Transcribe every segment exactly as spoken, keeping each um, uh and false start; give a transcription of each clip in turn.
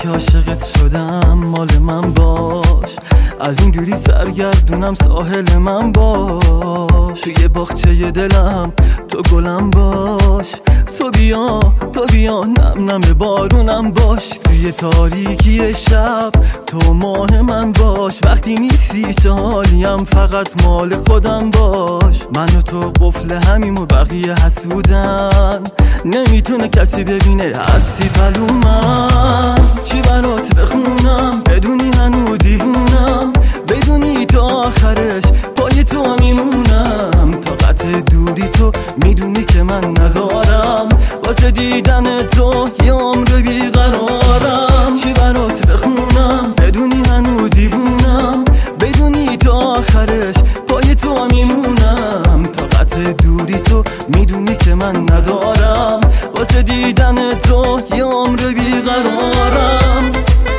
که عاشقت شدم مال من باش، از این دوری سرگردونم ساحل من باش، توی باغچه دلم تو گلم باش، تو بیا تو بیا نم نم بارونم باش، توی تاریکی شب تو ماه من باش، وقتی نیستی چه حالیم فقط مال خودم باش، من و تو قفل همیم و بقیه حسودن، نمیتونه کسی ببینه هستی پلو من، چی برات بخونم بدونی هنو دیوونم، بدونی تا آخرش پای تو میمونم، تا قطع دوری تو میدونی که من ندارم، واسه دیدن تو یه عمر بیقرارم، چی برات بخونم بدونی هنو دیوونم، بدونی تا آخرش پای تو میمونم، تا قطع دوری تو میدونی که من ندارم، واسه دیدن تو یه عمر بیقرارم.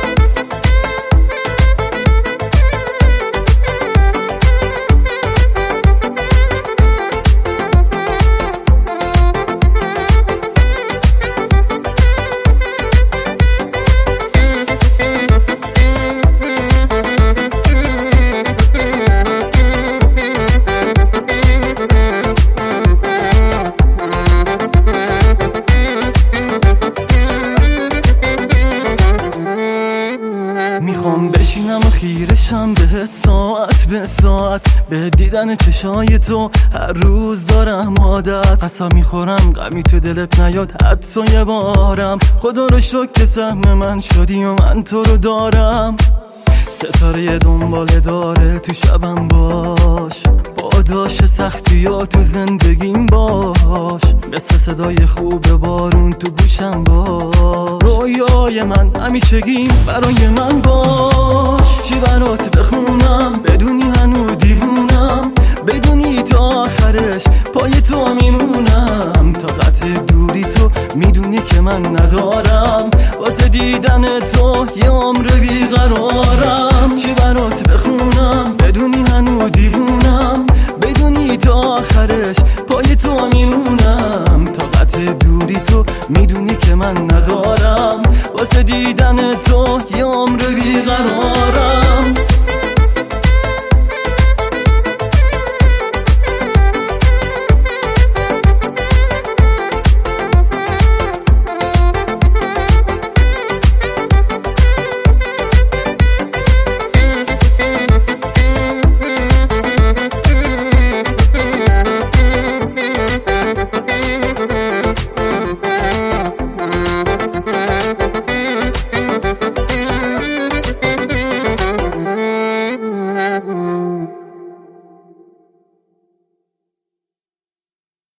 میخوام بشینم و خیرشم بهت ساعت به ساعت، به دیدن چشای تو هر روز دارم عادت، قسم میخورم غمی تو دلت نیاد حتی یه بارم، خدا رو شکر که سهم من شدی و من تو رو دارم، ستاره دنبال داره تو شبم باش، پاداش سختی ها تو زندگیم باش، مثل صدای خوب بارون تو گوشم باش، رویای من همیشگیم برای من باش، چی برات بخونم بدونی هنو دیوونم، بدونی تا آخرش پای تو میمونم، تا قطع دوری تو میدونی که من ندارم، واسه دیدن تو یه عمر بیقرارم، چی برات بخونم بدونی هنو دیوونم، بدونی تا آخرش پای تو میمونم، تا قطع دوری تو میدونی که من ندارم، واسه دیدن تو یه عمر بیقرارم.